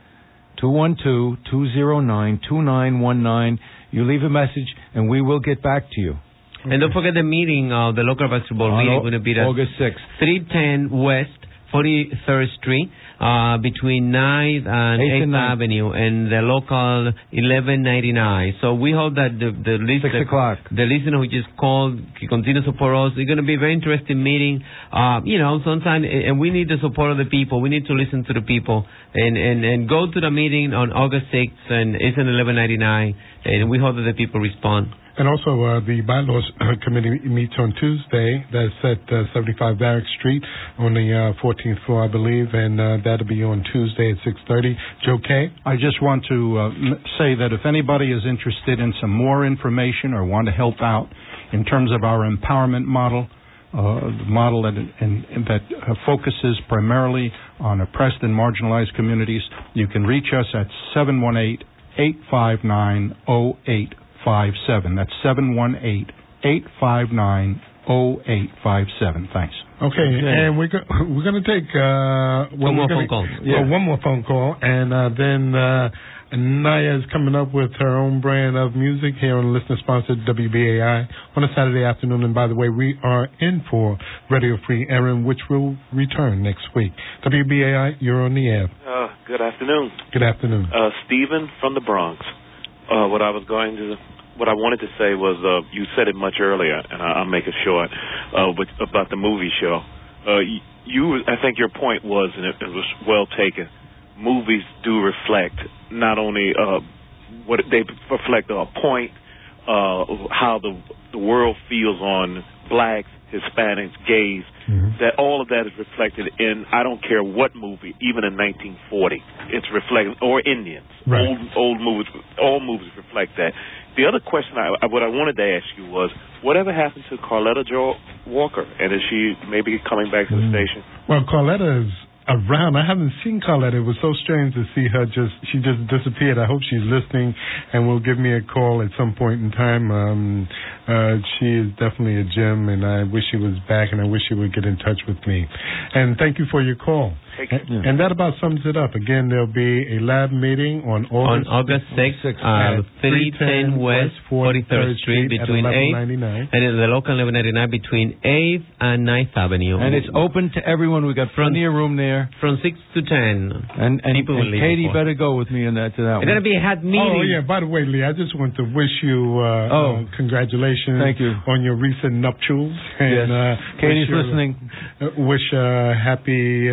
two one two, two zero nine, two nine one nine. You leave a message, and we will get back to you. And don't forget the meeting, uh, the local basketball On meeting o- going to be at August sixth. three ten West forty-third Street, uh, between ninth and eighth eighth and ninth. Avenue, and the local eleven ninety-nine. So we hope that the the list, Six o'clock. the listener who just called can continue to support us. It's going to be a very interesting meeting. Uh, you know, sometimes, and we need the support of the people. We need to listen to the people, and and and go to the meeting on August sixth, and it's an eleven ninety-nine, and we hope that the people respond. And also, uh, the bylaws uh, committee meets on Tuesday. That's at uh, seventy-five Barrack Street on the uh, fourteenth floor, I believe, and uh, that'll be on Tuesday at six thirty. Joe Kay? I just want to uh, m- say that if anybody is interested in some more information or want to help out in terms of our empowerment model, uh, the model that, in, in, that uh, focuses primarily on oppressed and marginalized communities, you can reach us at seven one eight, eight five nine, zero eight five seven. That's seven one eight, eight five nine, zero eight five seven. Thanks. Okay, and we're, go- we're going to take uh, well, one more gonna, phone call. Yeah. Well, one more phone call, and uh, then uh, Naya is coming up with her own brand of music here on listener-sponsored W B A I on a Saturday afternoon. And by the way, we are in for Radio Free Aaron, which will return next week. W B A I, you're on the air. Uh, good afternoon. Good afternoon. Uh, Stephen from the Bronx. Uh, what I was going to, what I wanted to say was, uh, you said it much earlier, and I, I'll make it short, uh, with, about the movie show. Uh, you, I think your point was, and it, it was well taken, movies do reflect not only uh, what they reflect a point, uh, how the the world feels on blacks, Hispanics, gays. Mm-hmm. That all of that is reflected in, I don't care what movie, even in nineteen forty, it's reflected, or Indians. Right. Old old movies, all movies reflect that. The other question, I, what I wanted to ask you was, whatever happened to Carletta Jo Walker, and is she maybe coming back to the Mm. station? Well, Carletta is around. I haven't seen Carletta. It was so strange to see her just, she just disappeared. I hope she's listening and will give me a call at some point in time. Um, uh, she is definitely a gem, and I wish she was back, and I wish she would get in touch with me. And thank you for your call. And, and that about sums it up. Again, there'll be a lab meeting on August, on August sixth, uh, three ten West forty-third Street, between eighth and in the local eleven ninety-nine between eighth and ninth Avenue. And it's open to everyone. We got plenty of room there. From six to ten. And, and, People will and leave Katie before. better go with me on that to that It's one. going to be a hot meeting. Oh, yeah. By the way, Lee, I just want to wish you uh, Oh. uh, congratulations Thank you. on your recent nuptials. And, Yes. uh, Katie's wish you- listening. Uh, wish uh, happy, oh, congratulations.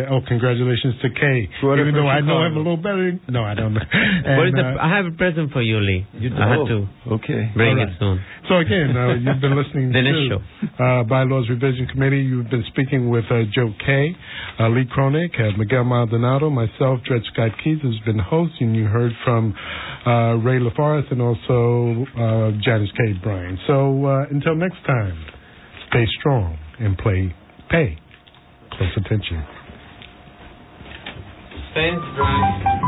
congratulations to Kay. Even though I know him a little better. No, I don't know. And, what is the, uh, I have a present for you, Lee. You I had do. to Okay. bring All it right. soon. So again, uh, you've been listening The to next show. uh, Bylaws Revision Committee. You've been speaking with uh, Joe Kay, uh, Lee Cronick, uh, Miguel Maldonado, myself, Dred Scott Keys has been hosting. You heard from uh, Ray LaForest and also uh, Janice K. Bryan. So uh, until next time, stay strong and play, pay close attention. Thanks, Brian.